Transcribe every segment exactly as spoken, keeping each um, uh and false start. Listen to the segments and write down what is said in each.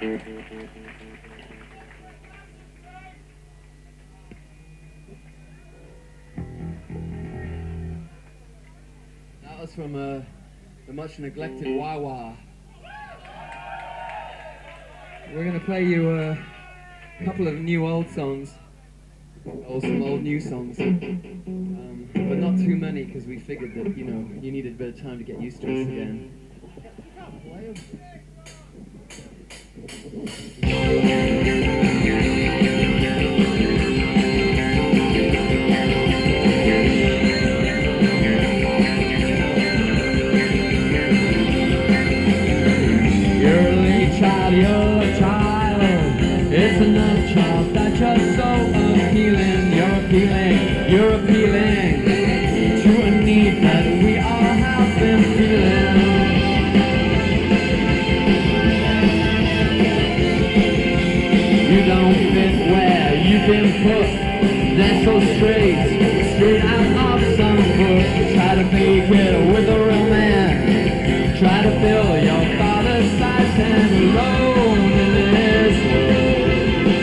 That was from uh, the much neglected Wah Wah. We're going to play you uh, a couple of new old songs, or some old new songs, um, but not too many because we figured that, you know, you needed a bit of time to get used to us again. You're a late child, you're a child. It's another child that you're so appealing. You're appealing, you're appealing to a need that we all have been feeling. You don't fit where you've been put. They're so straight, straight out of some book. Try to fake it with a real man. Try to fill your father's size and alone in this world.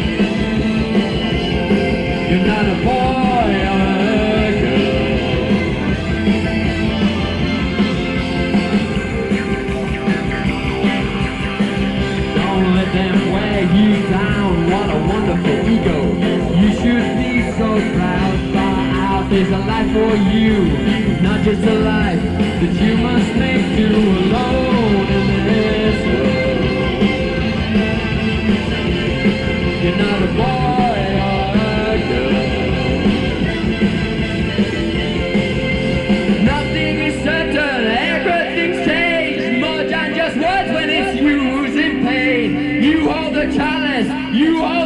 You're not a boy or a girl. Don't let them wear you down. What a wonderful ego. You should be so proud. Far out is a life for you, not just a life that you must make do alone in this world. You're not a boy or a girl. Nothing is certain, everything's changed. More than just words when it's used in pain. You hold the chalice, you hold